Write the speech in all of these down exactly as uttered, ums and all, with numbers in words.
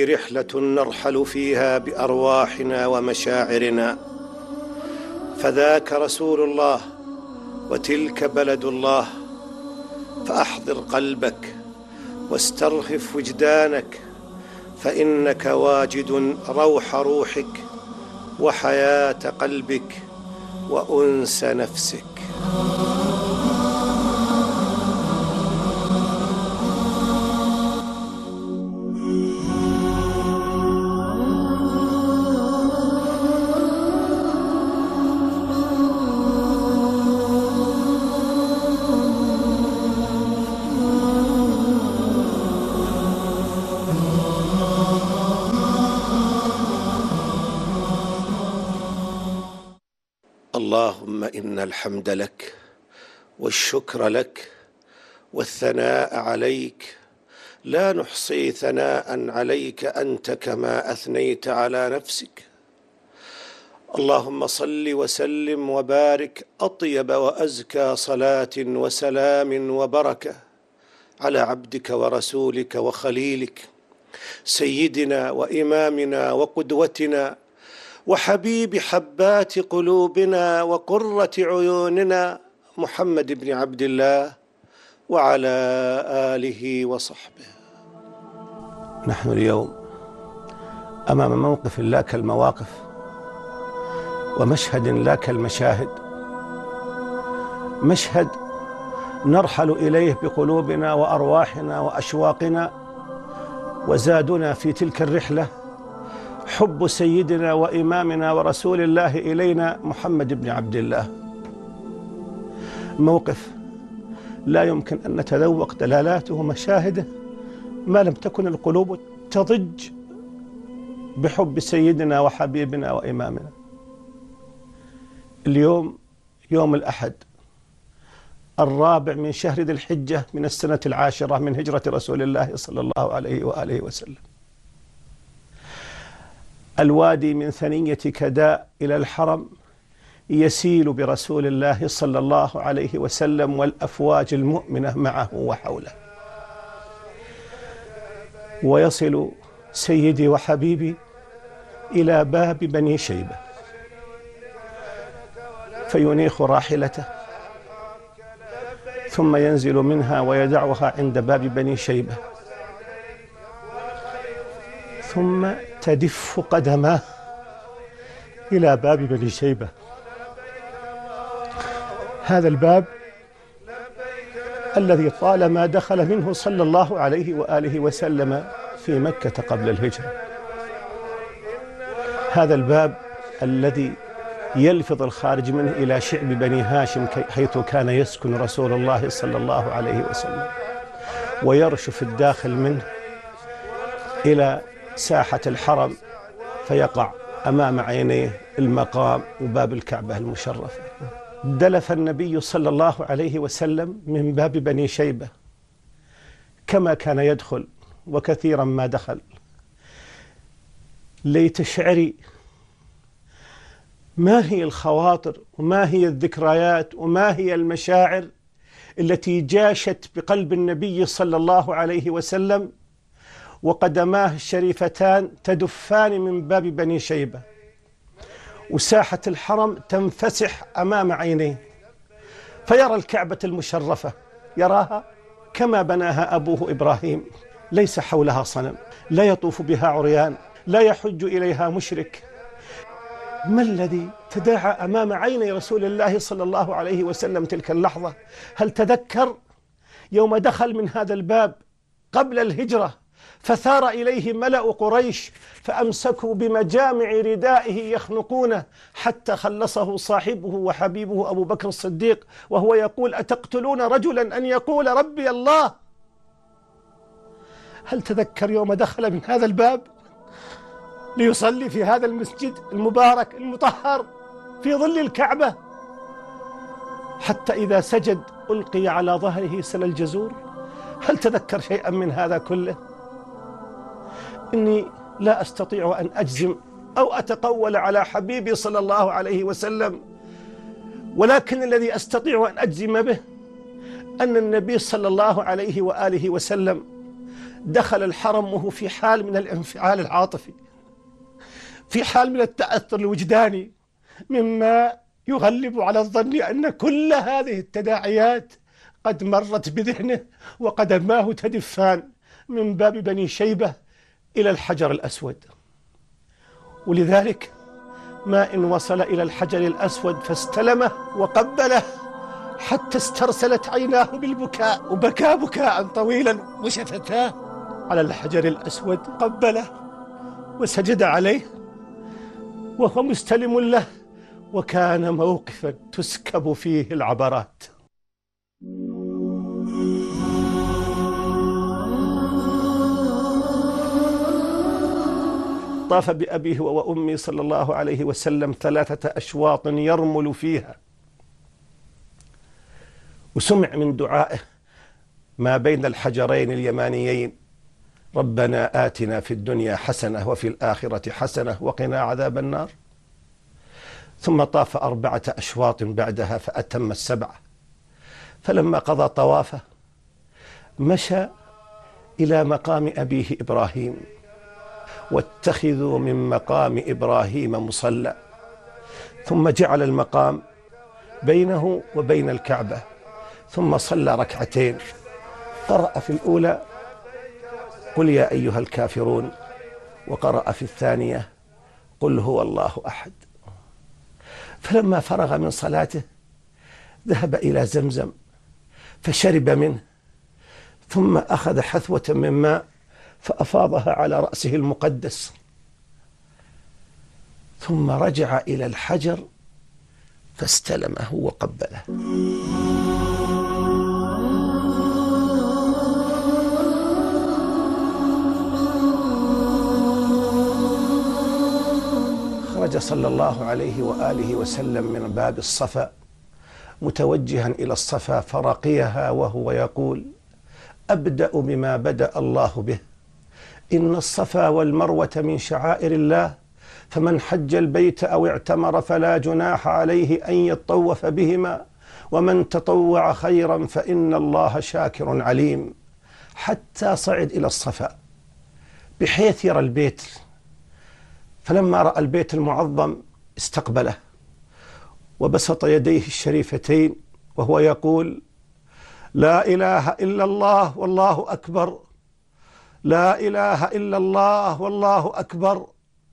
هذه رحلة نرحل فيها بأرواحنا ومشاعرنا، فذاك رسول الله وتلك بلد الله. فأحضر قلبك واسترخف وجدانك، فإنك واجد روح روحك وحياة قلبك وأنس نفسك. اللهم إن الحمد لك والشكر لك والثناء عليك، لا نحصي ثناء عليك أنت كما أثنيت على نفسك. اللهم صل وسلم وبارك أطيب وأزكى صلاة وسلام وبركة على عبدك ورسولك وخليلك سيدنا وإمامنا وقدوتنا وحبيب حبات قلوبنا وقرة عيوننا محمد بن عبد الله وعلى آله وصحبه. نحن اليوم أمام موقف لا كالمواقف ومشهد لا كالمشاهد، مشهد نرحل إليه بقلوبنا وأرواحنا وأشواقنا، وزادنا في تلك الرحلة حب سيدنا وإمامنا ورسول الله إلينا محمد بن عبد الله. موقف لا يمكن أن نتذوق دلالاته ومشاهده ما لم تكن القلوب تضج بحب سيدنا وحبيبنا وإمامنا. اليوم يوم الأحد الرابع من شهر ذي الحجة من السنة العاشرة من هجرة رسول الله صلى الله عليه وآله وسلم. الوادي من ثنية كداء إلى الحرم يسيل برسول الله صلى الله عليه وسلم والأفواج المؤمنة معه وحوله، ويصل سيدي وحبيبي إلى باب بني شيبة فينيخ راحلته، ثم ينزل منها ويدعها عند باب بني شيبة، ثم تدف قدماه إلى باب بني شيبة. هذا الباب الذي طالما دخل منه صلى الله عليه وآله وسلم في مكة قبل الهجرة، هذا الباب الذي يلفظ الخارج منه إلى شعب بني هاشم حيث كان يسكن رسول الله صلى الله عليه وسلم، ويرشف الداخل منه إلى ساحة الحرم فيقع أمام عينيه المقام وباب الكعبة المشرفة. دلف النبي صلى الله عليه وسلم من باب بني شيبة كما كان يدخل وكثيرا ما دخل. لتشعري ما هي الخواطر وما هي الذكريات وما هي المشاعر التي جاشت بقلب النبي صلى الله عليه وسلم وقدماه الشريفتان تدفان من باب بني شيبة، وساحة الحرم تنفسح أمام عينيه، فيرى الكعبة المشرفة، يراها كما بناها أبوه إبراهيم، ليس حولها صنم، لا يطوف بها عريان، لا يحج إليها مشرك. ما الذي تداعى أمام عيني رسول الله صلى الله عليه وسلم تلك اللحظة؟ هل تذكر يوم دخل من هذا الباب قبل الهجرة فثار إليه ملأ قريش فأمسكوا بمجامع ردائه يخنقونه حتى خلصه صاحبه وحبيبه أبو بكر الصديق وهو يقول: أتقتلون رجلا أن يقول ربي الله؟ هل تذكر يوم دخل من هذا الباب ليصلي في هذا المسجد المبارك المطهر في ظل الكعبة، حتى إذا سجد ألقي على ظهره سل الجزور؟ هل تذكر شيئا من هذا كله؟ إني لا أستطيع أن أجزم أو أتقول على حبيبي صلى الله عليه وسلم، ولكن الذي أستطيع أن أجزم به أن النبي صلى الله عليه وآله وسلم دخل الحرم وهو في حال من الانفعال العاطفي، في حال من التأثر الوجداني، مما يغلب على الظن أن كل هذه التداعيات قد مرت بذهنه وقدماه تدفان من باب بني شيبة إلى الحجر الأسود. ولذلك ما إن وصل إلى الحجر الأسود فاستلمه وقبله حتى استرسلت عيناه بالبكاء، وبكى بكاء طويلا وشفتاه على الحجر الأسود، قبله وسجد عليه وهو مستلم له، وكان موقفا تسكب فيه العبرات. طاف بأبيه وأمي صلى الله عليه وسلم ثلاثة أشواط يرمل فيها، وسمع من دعائه ما بين الحجرين اليمانيين: ربنا آتنا في الدنيا حسنة وفي الآخرة حسنة وقنا عذاب النار. ثم طاف أربعة أشواط بعدها فأتم السبعة. فلما قضى طوافه مشى إلى مقام أبيه إبراهيم: واتخذوا من مقام إبراهيم مصلى. ثم جعل المقام بينه وبين الكعبة، ثم صلى ركعتين، قرأ في الأولى قل يا أيها الكافرون، وقرأ في الثانية قل هو الله أحد. فلما فرغ من صلاته ذهب إلى زمزم فشرب منه، ثم أخذ حثوة من ماء فأفاضها على رأسه المقدس، ثم رجع إلى الحجر فاستلمه وقبله. خرج صلى الله عليه وآله وسلم من باب الصفا متوجها إلى الصفا فرقيها وهو يقول: أبدأ بما بدأ الله به، إن الصفا والمروة من شعائر الله، فمن حج البيت أو اعتمر فلا جناح عليه أن يطوف بهما، ومن تطوع خيرا فإن الله شاكر عليم. حتى صعد إلى الصفا بحيث يرى البيت، فلما رأى البيت المعظم استقبله وبسط يديه الشريفتين وهو يقول: لا إله إلا الله والله أكبر، لا إله إلا الله والله أكبر،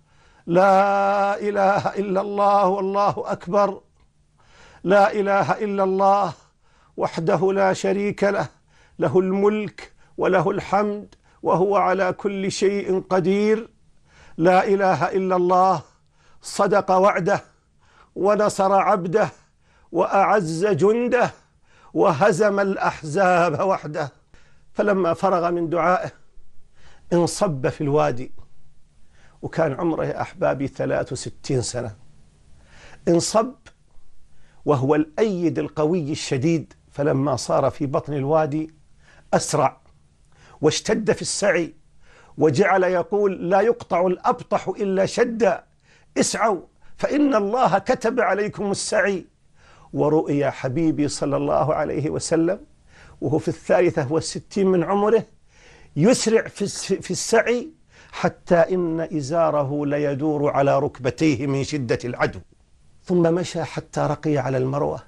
لا إله إلا الله والله أكبر، لا إله إلا الله وحده لا شريك له، له الملك وله الحمد وهو على كل شيء قدير، لا إله إلا الله صدق وعده ونصر عبده وأعز جنده وهزم الأحزاب وحده. فلما فرغ من دعائه انصب في الوادي، وكان عمره يا أحبابي ثلاث وستين سنة. انصب وهو الأيد القوي الشديد، فلما صار في بطن الوادي أسرع واشتد في السعي، وجعل يقول: لا يقطع الأبطح إلا شدا، اسعوا فإن الله كتب عليكم السعي. ورؤيا حبيبي صلى الله عليه وسلم وهو في الثالثة والستين من عمره يسرع في السعي حتى إن إزاره ليدور على ركبتيه من شدة العدو. ثم مشى حتى رقي على المروة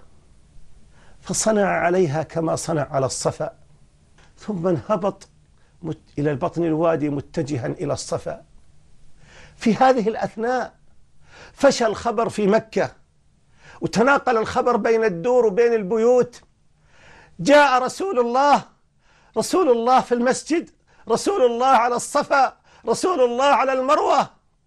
فصنع عليها كما صنع على الصفا، ثم انهبط إلى بطن الوادي متجها إلى الصفا. في هذه الأثناء فشى الخبر في مكة، وتناقل الخبر بين الدور وبين البيوت: جاء رسول الله، رسول الله في المسجد، رسول الله على الصفا، رسول الله على المروة.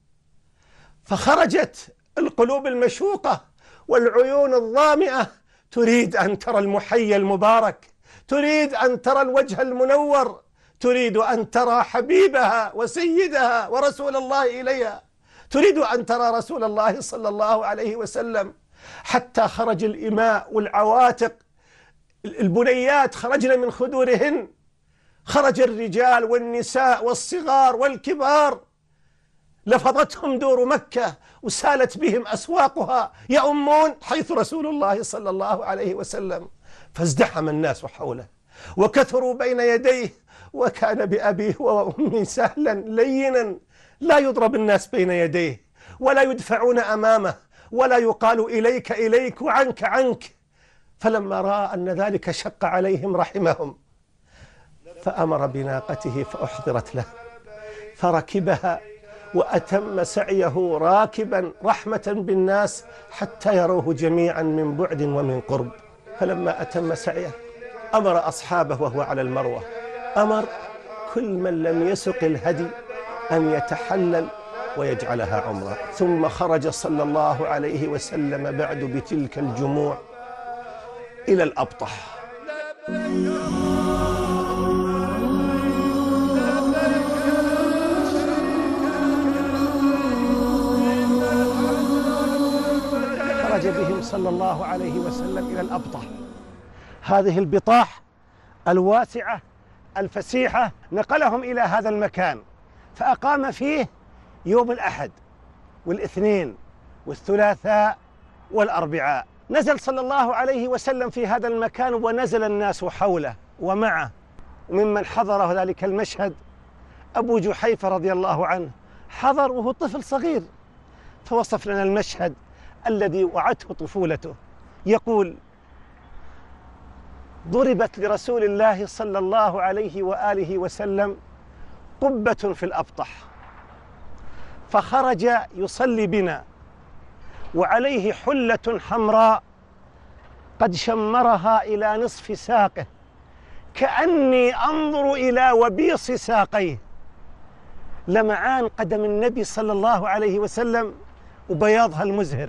فخرجت القلوب المشوقة والعيون الظامئة تريد أن ترى المحيي المبارك، تريد أن ترى الوجه المنور، تريد أن ترى حبيبها وسيدها ورسول الله إليها، تريد أن ترى رسول الله صلى الله عليه وسلم. حتى خرج الإماء والعواتق، البنيات خرجن من خدورهن، خرج الرجال والنساء والصغار والكبار، لفظتهم دور مكة وسالت بهم أسواقها يؤمون حيث رسول الله صلى الله عليه وسلم. فازدحم الناس حوله وكثروا بين يديه وكان بأبيه وأمي سهلا لينا لا يضرب الناس بين يديه ولا يدفعون أمامه ولا يقال إليك إليك وعنك عنك. فلما رأى أن ذلك شق عليهم رحمهم، فأمر بناقته فأحضرت له فركبها وأتم سعيه راكبا رحمة بالناس حتى يروه جميعا من بعد ومن قرب. فلما أتم سعيه أمر أصحابه وهو على المروة، أمر كل من لم يسق الهدي أن يتحلل ويجعلها عمرة. ثم خرج صلى الله عليه وسلم بعد بتلك الجموع إلى الأبطح. خرج بهم صلى الله عليه وسلم إلى الأبطح، هذه البطاح الواسعة الفسيحة، نقلهم إلى هذا المكان فأقام فيه يوم الأحد والاثنين والثلاثاء والأربعاء. نزل صلى الله عليه وسلم في هذا المكان ونزل الناس حوله ومعه. وممن حضر ذلك المشهد أبو جحيفة رضي الله عنه، حضر وهو طفل صغير فوصف لنا المشهد الذي وعته طفولته. يقول: ضربت لرسول الله صلى الله عليه وآله وسلم قبة في الأبطح، فخرج يصلي بنا وعليه حلة حمراء قد شمرها إلى نصف ساقه، كأني أنظر إلى وبيص ساقيه، لمعان قدم النبي صلى الله عليه وسلم وبياضها المزهر.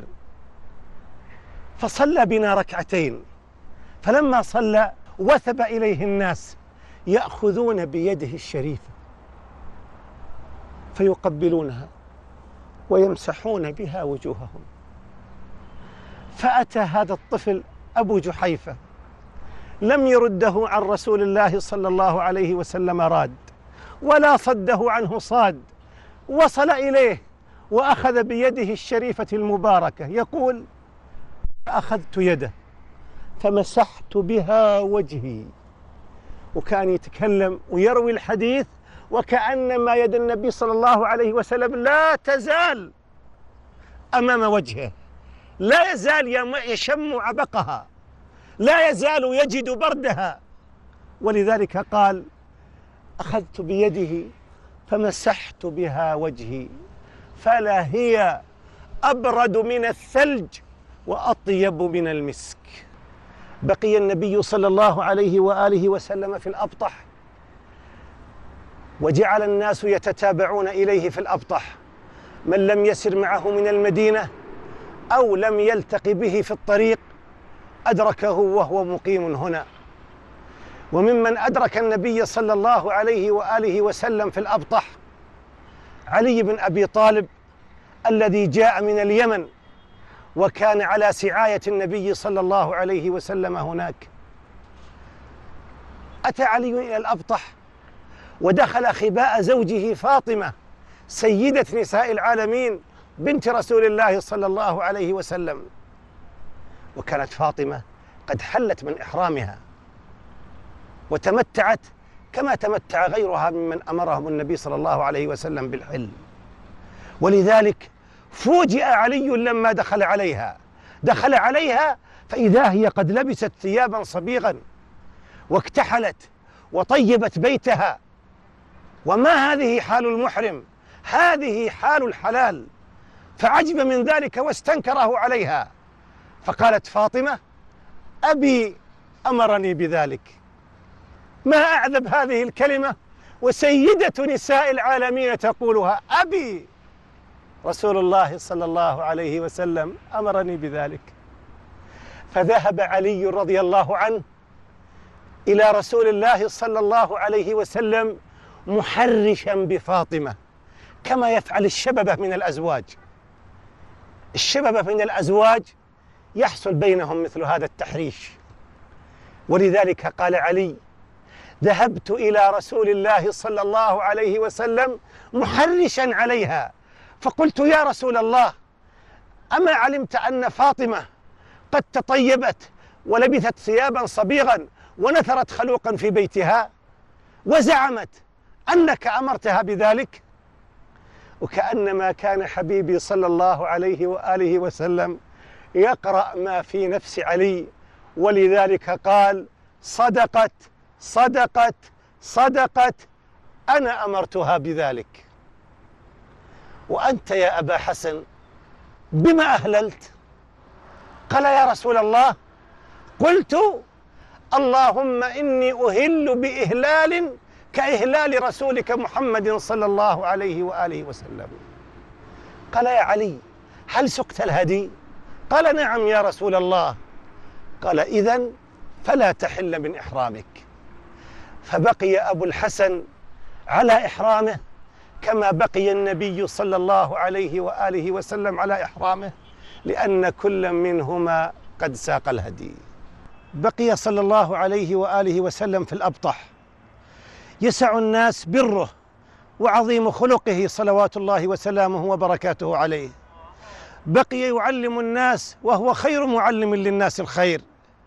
فصلى بنا ركعتين، فلما صلى وثب إليه الناس يأخذون بيده الشريفة فيقبلونها ويمسحون بها وجوههم. فأتى هذا الطفل أبو جحيفة لم يرده عن رسول الله صلى الله عليه وسلم راد ولا صده عنه صاد، وصل إليه وأخذ بيده الشريفة المباركة. يقول: أخذت يده فمسحت بها وجهي. وكان يتكلم ويروي الحديث وكأنما يد النبي صلى الله عليه وسلم لا تزال أمام وجهه، لا يزال يشم عبقها، لا يزال يجد بردها. ولذلك قال: أخذت بيده فمسحت بها وجهي فلا هي أبرد من الثلج وأطيب من المسك. بقي النبي صلى الله عليه وآله وسلم في الأبطح، وجعل الناس يتتابعون إليه في الأبطح، من لم يسر معه من المدينة أو لم يلتقي به في الطريق أدركه وهو مقيم هنا. وممن أدرك النبي صلى الله عليه وآله وسلم في الأبطح علي بن أبي طالب الذي جاء من اليمن وكان على سعاية النبي صلى الله عليه وسلم هناك. أتى علي إلى الأبطح ودخل خباء زوجه فاطمة سيدة نساء العالمين بنت رسول الله صلى الله عليه وسلم، وكانت فاطمة قد حلت من إحرامها وتمتعت كما تمتع غيرها ممن أمرهم النبي صلى الله عليه وسلم بالحل. ولذلك فوجئ علي لما دخل عليها دخل عليها فإذا هي قد لبست ثيابا صبيغا واكتحلت وطيبت بيتها. وما هذه حال المحرم، هذه حال الحلال. فعجب من ذلك واستنكره عليها، فقالت فاطمة: أبي أمرني بذلك. ما أعذب هذه الكلمة وسيدة نساء العالمين تقولها: أبي رسول الله صلى الله عليه وسلم أمرني بذلك. فذهب علي رضي الله عنه إلى رسول الله صلى الله عليه وسلم محرشا بفاطمة كما يفعل الشببة من الأزواج. الشببة من الأزواج يحصل بينهم مثل هذا التحريش. ولذلك قال علي: ذهبت إلى رسول الله صلى الله عليه وسلم محرشا عليها، فقلت: يا رسول الله، أما علمت أن فاطمة قد تطيبت ولبثت ثيابا صبيغا ونثرت خلوقا في بيتها؟ وزعمت أنك أمرتها بذلك. وكأنما كان حبيبي صلى الله عليه وآله وسلم يقرأ ما في نفس علي، ولذلك قال: صدقت صدقت صدقت، أنا أمرتها بذلك. وأنت يا أبا حسن بما أهللت؟ قال: يا رسول الله، قلت اللهم إني أهل بإهلال كإهلال رسولك محمد صلى الله عليه وآله وسلم. قال: يا علي، هل سقت الهدي؟ قال: نعم يا رسول الله. قال: إذن فلا تحل من إحرامك. فبقي أبو الحسن على إحرامه كما بقي النبي صلى الله عليه وآله وسلم على إحرامه، لأن كل منهما قد ساق الهدي. بقي صلى الله عليه وآله وسلم في الأبطح، يسع الناس بره وعظيم خلقه صلوات الله وسلامه وبركاته عليه. بقي يعلم الناس وهو خير معلم للناس الخير.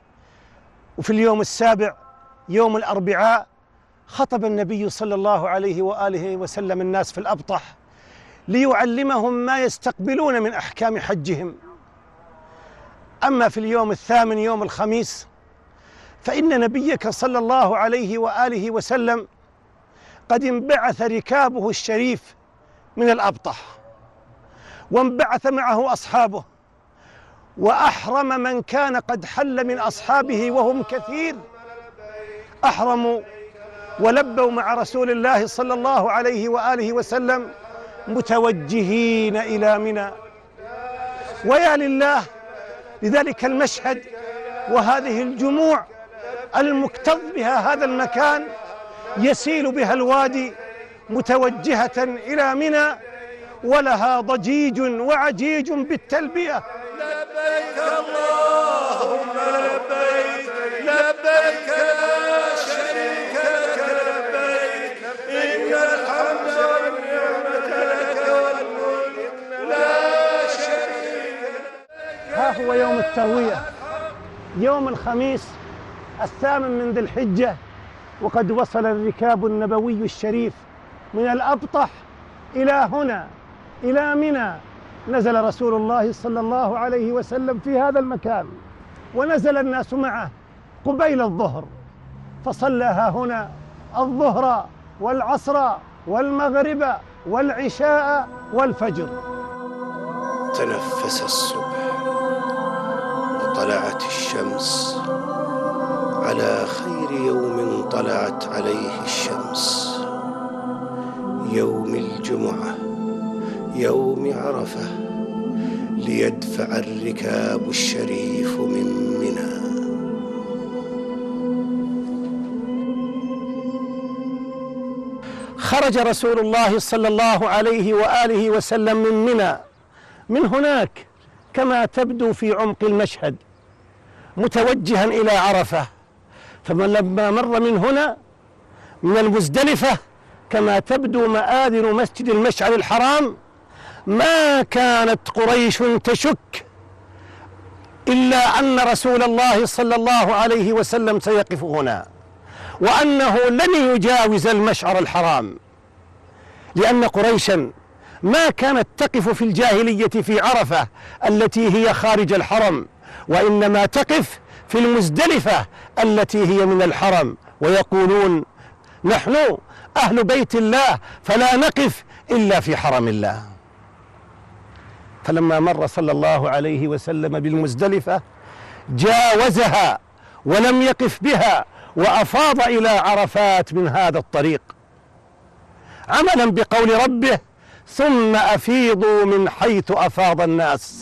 وفي اليوم السابع يوم الأربعاء خطب النبي صلى الله عليه وآله وسلم الناس في الأبطح ليعلمهم ما يستقبلون من أحكام حجهم. أما في اليوم الثامن يوم الخميس فإن نبيك صلى الله عليه وآله وسلم قد انبعث ركابه الشريف من الأبطح، وانبعث معه أصحابه، وأحرم من كان قد حل من أصحابه وهم كثير، أحرموا ولبوا مع رسول الله صلى الله عليه وآله وسلم متوجهين إلى منى. ويا لله لذلك المشهد وهذه الجموع المكتظ بها هذا المكان، يسيل بها الوادي متوجهة إلى منى، ولها ضجيج وعجيج بالتلبية: لبيك اللهم لبيك لبيك لا شريك لك لبيك إن الحمد والنعمة لك والملك لا شريك لك. ها هو يوم التروية، يوم الخميس الثامن من ذي الحجة، وقد وصل الركاب النبوي الشريف من الأبطح إلى هنا إلى منى. نزل رسول الله صلى الله عليه وسلم في هذا المكان، ونزل الناس معه قبيل الظهر، فصلىها هنا الظهر والعصر والمغرب والعشاء والفجر. تنفس الصبح وطلعت الشمس على خير يوم طلعت عليه الشمس، يوم الجمعة يوم عرفة، ليدفع الركاب الشريف من منى. خرج رسول الله صلى الله عليه وآله وسلم من منى، من هناك كما تبدو في عمق المشهد، متوجها إلى عرفة. فمن لما مر من هنا من المزدلفة كما تبدو مآذن مسجد المشعر الحرام، ما كانت قريش تشك إلا أن رسول الله صلى الله عليه وسلم سيقف هنا، وأنه لن يجاوز المشعر الحرام، لأن قريشا ما كانت تقف في الجاهلية في عرفة التي هي خارج الحرم، وإنما تقف في المزدلفة التي هي من الحرم، ويقولون: نحن أهل بيت الله فلا نقف إلا في حرم الله. فلما مر صلى الله عليه وسلم بالمزدلفة جاوزها ولم يقف بها، وأفاض إلى عرفات من هذا الطريق، عملا بقول ربه: ثم أفيضوا من حيث أفاض الناس.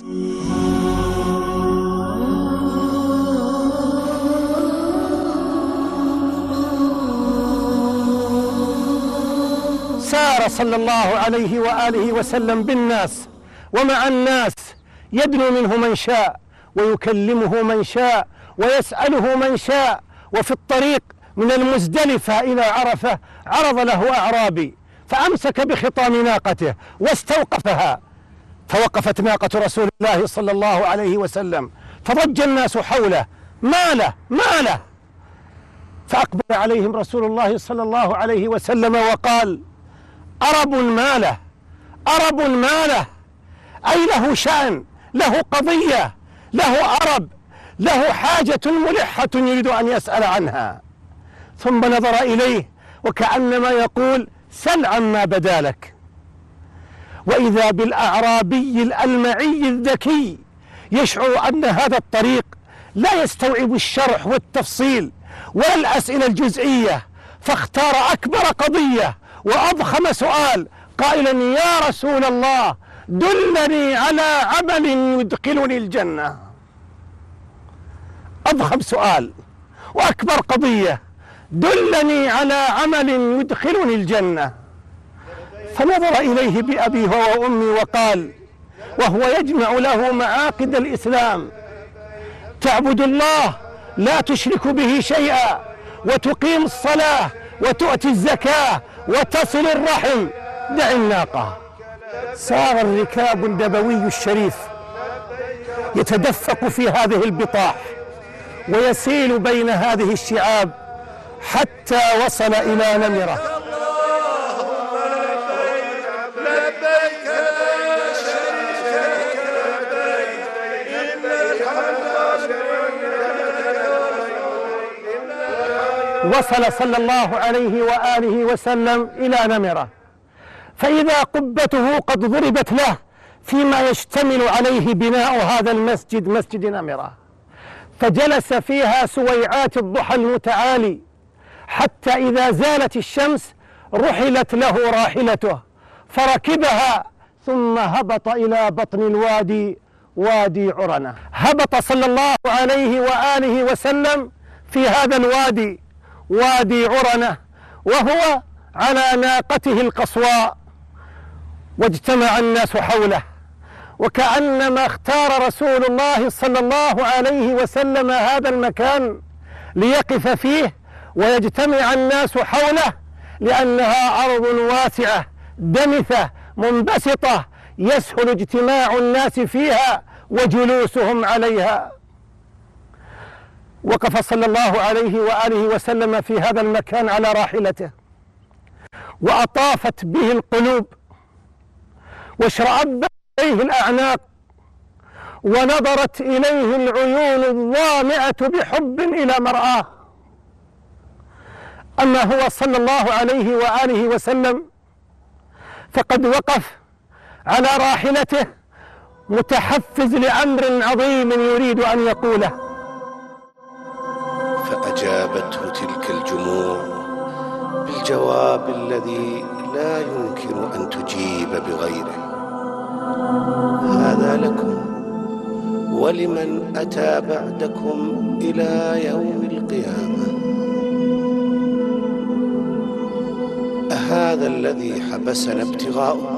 سار صلى الله عليه وآله وسلم بالناس ومع الناس، يدنو منه من شاء ويكلمه من شاء ويسأله من شاء. وفي الطريق من المزدلفة إلى عرفة عرض له أعرابي فأمسك بخطام ناقته واستوقفها، فوقفت ناقة رسول الله صلى الله عليه وسلم، فضج الناس حوله: ما له ما له؟ فأقبل عليهم رسول الله صلى الله عليه وسلم وقال: أرب ماله، أرب ماله، أي له شأن، له قضية، له أرب، له حاجة ملحة يريد أن يسأل عنها. ثم نظر إليه وكأنما يقول: سل عما بدا لك. وإذا بالأعرابي الألمعي الذكي يشعر أن هذا الطريق لا يستوعب الشرح والتفصيل ولا الأسئلة الجزئية، فاختار أكبر قضية وأضخم سؤال قائلا: يا رسول الله دلني على عمل يدخلني الجنة. أضخم سؤال وأكبر قضية: دلني على عمل يدخلني الجنة. فنظر إليه بأبيه وأمي وقال، وهو يجمع له معاقد الإسلام: تعبد الله لا تشرك به شيئا، وتقيم الصلاة، وتؤتي الزكاة، وتصل الرحم، دع الناقة. سار الركاب النبوي الشريف يتدفق في هذه البطاح ويسيل بين هذه الشعاب حتى وصل إلى نمرة. وصل صلى الله عليه وآله وسلم إلى نمرة، فإذا قبته قد ضربت له فيما يشتمل عليه بناء هذا المسجد، مسجد نمرة، فجلس فيها سويعات الضحى المتعالي حتى إذا زالت الشمس رحلت له راحلته فركبها، ثم هبط إلى بطن الوادي، وادي عرنة. هبط صلى الله عليه وآله وسلم في هذا الوادي، وادي عرنة، وهو على ناقته القصواء، واجتمع الناس حوله، وكأنما اختار رسول الله صلى الله عليه وسلم هذا المكان ليقف فيه ويجتمع الناس حوله، لأنها أرض واسعة دمثة منبسطة يسهل اجتماع الناس فيها وجلوسهم عليها. وقف صلى الله عليه وآله وسلم في هذا المكان على راحلته، وأطافت به القلوب، واشرأبت إليه الأعناق، ونظرت إليه العيون الظامئة بحب إلى مرآه. أما هو صلى الله عليه وآله وسلم فقد وقف على راحلته متحفز لأمر عظيم يريد أن يقوله. فأجابته تلك الجموع بالجواب الذي لا يمكن أن تجيب بغيره: هذا لكم ولمن أتى بعدكم إلى يوم القيامة. أهذا الذي حبسنا ابتغاؤه؟